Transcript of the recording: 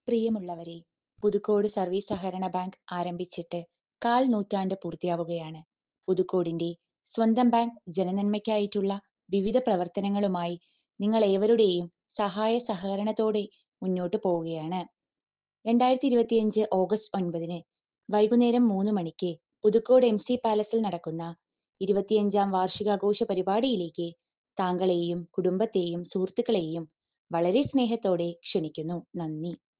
പ്രിയമുള്ളവരെ, പുതുക്കോട് സർവീസ് സഹകരണ ബാങ്ക് ആരംഭിച്ചിട്ട് കാൽ നൂറ്റാണ്ട് പൂർത്തിയാവുകയാണ്. പുതുക്കോടിന്റെ സ്വന്തം ബാങ്ക് ജനനന്മയ്ക്കായിട്ടുള്ള വിവിധ പ്രവർത്തനങ്ങളുമായി നിങ്ങൾ ഏവരുടെയും സഹായ സഹകരണത്തോടെ മുന്നോട്ടു പോവുകയാണ്. 2025 ഓഗസ്റ്റ് 9 വൈകുന്നേരം 3 മണിക്ക് പുതുക്കോട് MC പാലസിൽ നടക്കുന്ന 25ാം വാർഷികാഘോഷ പരിപാടിയിലേക്ക് താങ്കളെയും കുടുംബത്തെയും സുഹൃത്തുക്കളെയും വളരെ സ്നേഹത്തോടെ ക്ഷണിക്കുന്നു. നന്ദി.